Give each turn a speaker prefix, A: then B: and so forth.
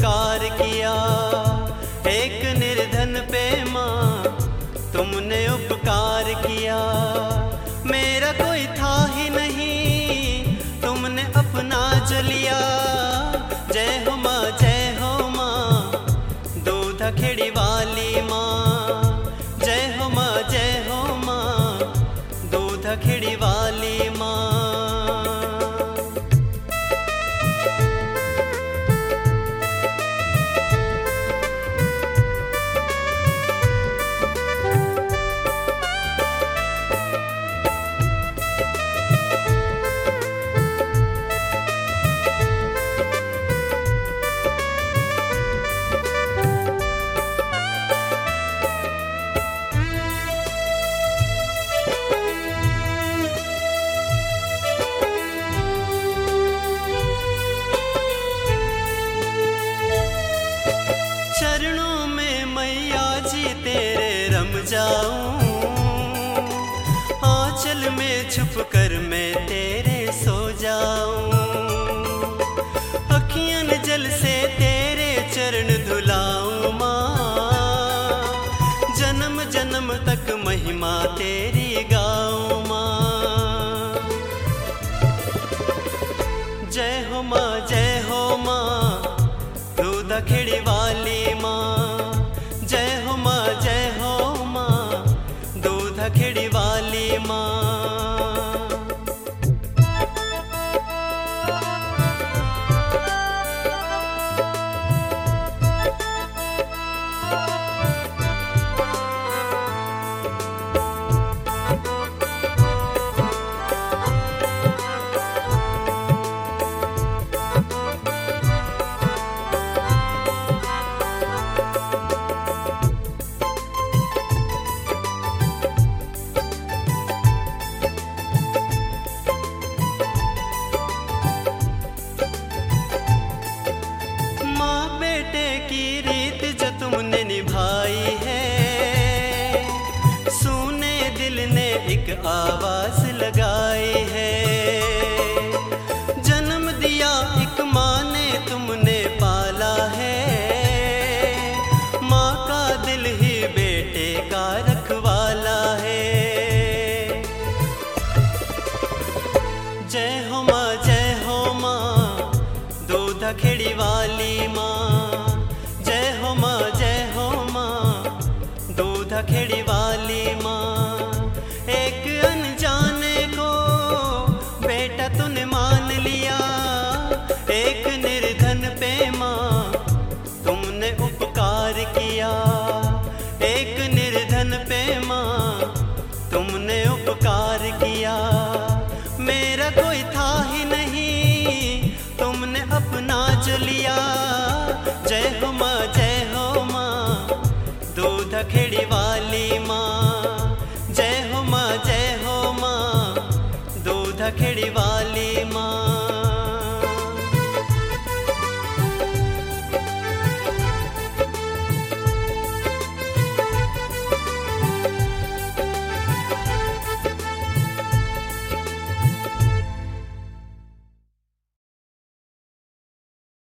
A: उपकार किया। एक निर्धन पे माँ तुमने उपकार किया। मेरा कोई था ही नहीं, तुमने अपना जो लिया। जय हो माँ दूधा खेड़ी वाली माँ। जय हो माँ दूधा खेड़ी वाली माँ। चरणों में मैया जी तेरे रम जाऊं। आंचल में छुप कर मैं तेरे सो जाऊं। अखियन जल से तेरे चरण धुलाऊं माँ। जन्म जन्म तक महिमा तेरी गाऊं माँ। जय हो माँ दूधा खेड़ी वाली माँ। जय हो माँ दूधा खेड़ी वाली माँ। बेटे की रीत जो तुमने निभाई है, सुने दिल ने एक आवाज लगाई है। जन्म दिया एक माँ ने तुमने पाला है। माँ का दिल ही बेटे का रखवाला है। जय हो माँ दूधा खेड़ी वाली माँ।